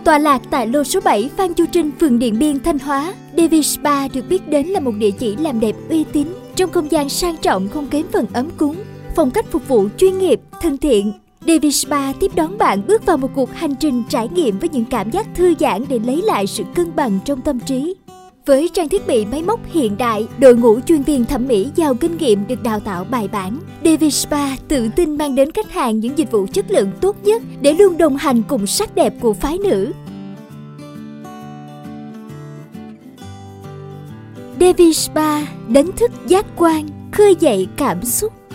Tọa lạc tại lô số 7 Phan Chu Trinh, phường Điện Biên, Thanh Hóa, Devi Spa được biết đến là một địa chỉ làm đẹp uy tín trong không gian sang trọng không kém phần ấm cúng, phong cách phục vụ chuyên nghiệp, thân thiện. Devi Spa tiếp đón bạn bước vào một cuộc hành trình trải nghiệm với những cảm giác thư giãn để lấy lại sự cân bằng trong tâm trí. Với trang thiết bị máy móc hiện đại, đội ngũ chuyên viên thẩm mỹ giàu kinh nghiệm được đào tạo bài bản, Devi Spa tự tin mang đến khách hàng những dịch vụ chất lượng tốt nhất để luôn đồng hành cùng sắc đẹp của phái nữ. Devi Spa đánh thức giác quan, khơi dậy cảm xúc.